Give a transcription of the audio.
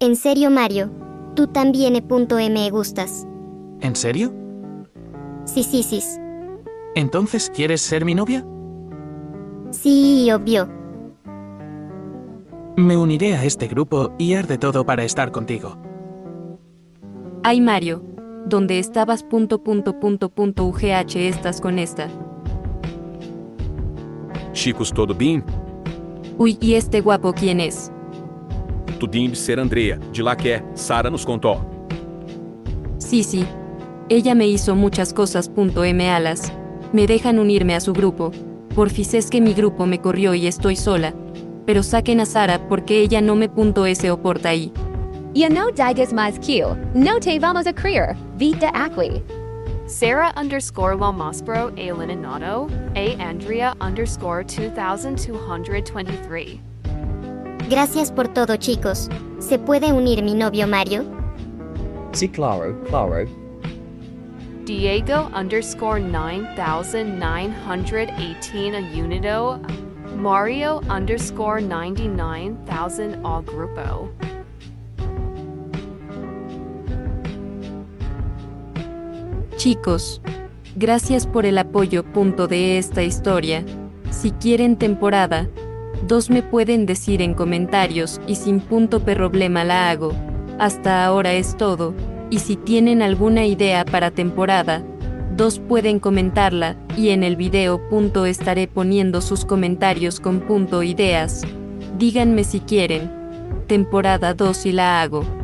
En serio, Mario. Tú también me gustas. ¿En serio? Sí. ¿Entonces quieres ser mi novia? Sí, obvio. Me uniré a este grupo y haré todo para estar contigo. Ay, Mario. ¿Dónde estabas? UGH estás con esta. Chicos, ¿todo bien? Uy, ¿y este guapo quién es? Tudinho de ser Andrea, de lá que é, Sara nos contó. Sí. Ella me hizo muchas cosas. Alas. Me dejan unirme a su grupo. Porfis, es que mi grupo me corrió y estoy sola. Pero saquen a Sara porque ella no me oporta ahí. Ya no digas más que no te vamos a creer, vita aquí. Sarah_Lamasbro a Lininato, a Andrea _2223. Gracias por todo, chicos. ¿Se puede unir mi novio Mario? Sí, claro. Diego _9918 a Unito, Mario _99,000 a Grupo. Chicos, gracias por el apoyo. De esta historia. Si quieren temporada 2 me pueden decir en comentarios y sin problema la hago. Hasta ahora es todo, y si tienen alguna idea para temporada 2 pueden comentarla, y en el video estaré poniendo sus comentarios con ideas. Díganme si quieren temporada 2 y la hago.